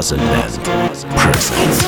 Swaziland presents.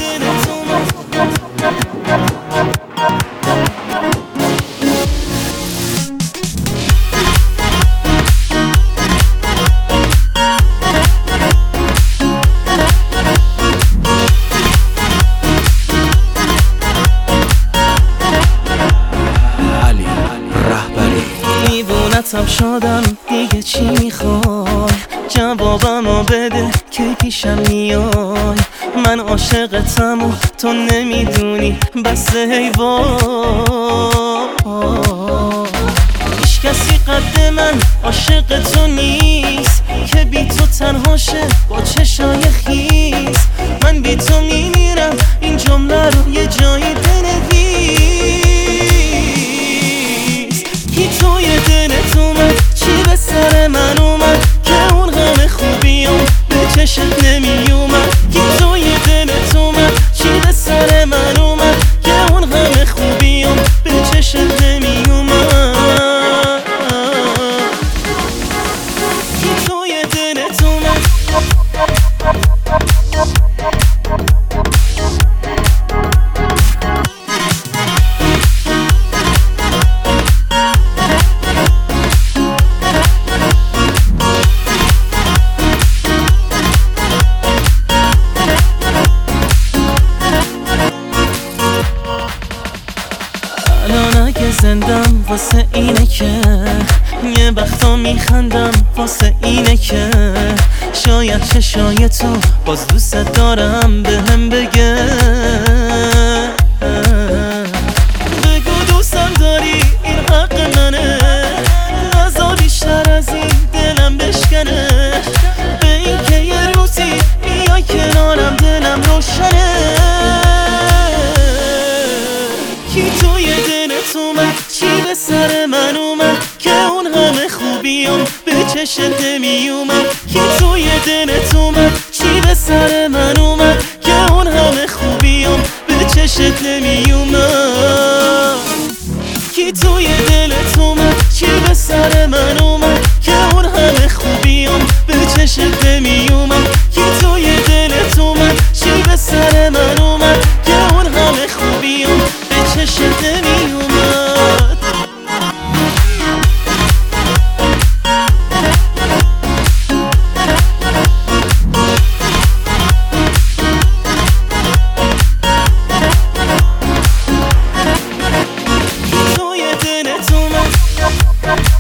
دیوونتم شدم دیگه چی میخوای؟ جوابمو بده که پیشم میای. من عاشقتم و تو نمیدونی بس حیوان. هیچ کسی قد من عاشق تو نیست که بی تو تنهاشه با چشای خیس. من بی تو میمیرم این جمله رو یه جایی بنویس. کی توی دلت اومد؟ چی به سر من اومد که اون همه خوبیام به چشت نمیومد؟ کی توی دلت اومد؟ چی به سر من اومد که اون همه خوبیام به چشت نمیومد؟ کی توی دلت اومد؟ زندم واسه اینه که یه وقتا میخندم واسه اینه که شاید چشای تو باز دوست دارم بهم بگه. بگو دوستم داری این حق منه، نزا بیشتر از این دلم بشکنه. به این که یه روزی بیای کنارم دلم روشنه. کی توی دلت اومد؟ چی به سر من اومد که اون همه خوبیام به چشت نمیومد؟ کی توی دلت اومد؟ چی به سر من اومد که اون همه خوبیام به چشت نمیومد؟ کی توی دلت اومد؟ چی به سر من اومد که اون همه خوبیام به چشت نمیومد؟ کی توی دلت اومد؟ چی به سر من اومد که اون همه خوبیام به چشت نمیومد؟ Come on.